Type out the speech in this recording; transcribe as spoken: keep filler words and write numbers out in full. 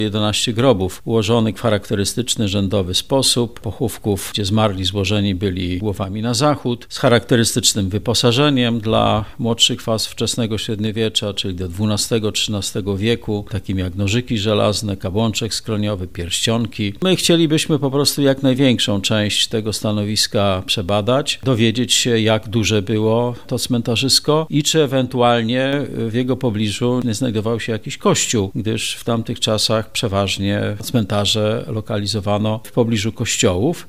jedenaście grobów ułożonych w charakterystyczny, rzędowy sposób, pochówków, gdzie zmarli złożeni byli głowami na zachód, z charakterystycznym wyposażeniem dla młodszych faz wczesnego średniowiecza, czyli do dwunastego trzynastego wieku, takim jak nożyki żelazne, kabłączek skroniowy, pierścionki. My chcielibyśmy po prostu jak największą część tego stanowiska przebadać, dowiedzieć się, jak duże było to cmentarzysko i czy ewentualnie w jego pobliżu nie znajdował się jakiś kościół, gdyż w tamtych czasach przeważnie cmentarze lokalizowano w pobliżu kościołów.